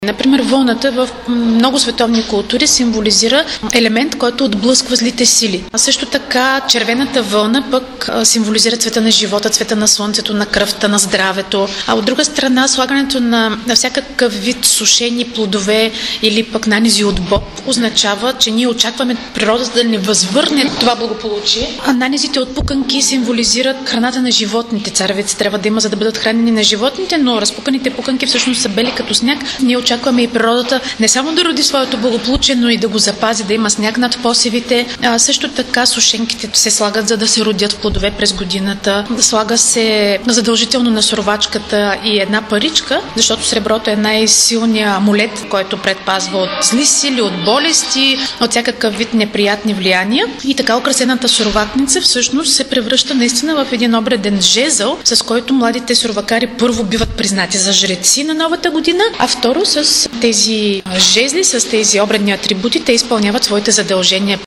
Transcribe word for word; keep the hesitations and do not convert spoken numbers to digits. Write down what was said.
Например, вълната в много световни култури символизира елемент, който отблъсква злите сили. А също така червената вълна пък символизира цвета на живота, цвета на слънцето, на кръвта, на здравето. А от друга страна, слагането на, на всякакъв вид сушени плодове или пък нанизи от боб означава, че ние очакваме природата да ни възвърне това благополучие. А нанизите от пуканки символизират храната на животните. Царевици трябва да има, за да бъдат хранени на животните, но разпуканите пуканки всъщност са бели като сняг. Ние очакваме и природата не само да роди своето благополучие, но и да го запази, да има сняг над посевите. А също така сушенките се слагат, за да се родят плодове през годината. Слага се задължително на суровачката и една паричка, защото среброто е най-силният амулет, който предпазва от зли сили, от болести, от всякакъв вид неприятни влияния. И така украсената суровакница всъщност се превръща наистина в един обреден жезъл, с който младите суровакари първо биват признати за жреци на новата година, а второ с тези жезли, с тези обредни атрибути, те изпълняват своите задължения